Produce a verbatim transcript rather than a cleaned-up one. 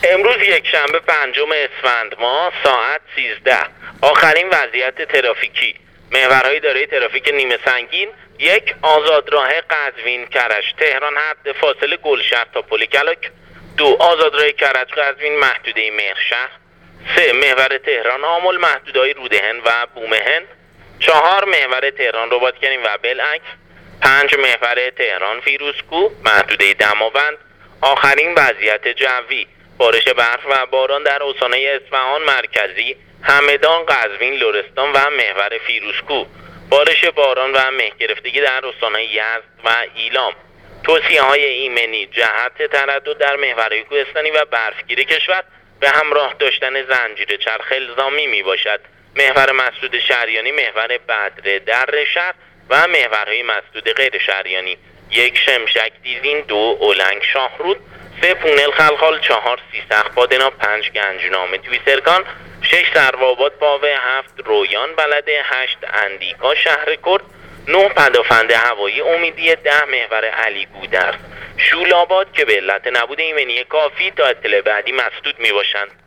امروز یک شنبه پنجم اسفند ماه ساعت سیزده. آخرین وضعیت ترافیکی: محورهای دارای ترافیک نیمه سنگین: یک، آزادراه قزوین کرج تهران حد فاصله گلشهر تا پل کلاک. دو، آزادراه کرج قزوین محدوده مهرشهر. سه، محور تهران آمل محدودهای رودهن و بومهن. چهار، محور تهران رباطکنی و بلعکس. پنج، محور تهران فیروزکوه محدوده دماوند. آخرین وضعیت جوی: بارش برف و باران در استان‌های اصفهان مرکزی، همدان، قزوین، لرستان و محور فیروزکوه. بارش باران و مه گرفتگی در استان‌های یزد و ایلام. توصیه‌های ایمنی جهت تردد در محورهای کوهستانی و برفگیر کشور به همراه داشتن زنجیره چرخ الزامی می باشد. محور مسدود شهریانی، محور بدر در شهر و محورهای مسدود غیر شهریانی: یک، شمشک دیزین. دو، اولنگ شاهرود. سه، پونل خلخال. چهار، سیسخ بادنا. پنج، گنجنامه تویسرکان. شش، سروآباد پاوه. هفت، رویان بلده. هشت، اندیکا شهر کرد. نه، پدافند هوایی امیدیه. ده، محور علی گودرز شولاباد که به علت نبود ایمنی کافی تا اطلاع بعدی مسدود می باشند.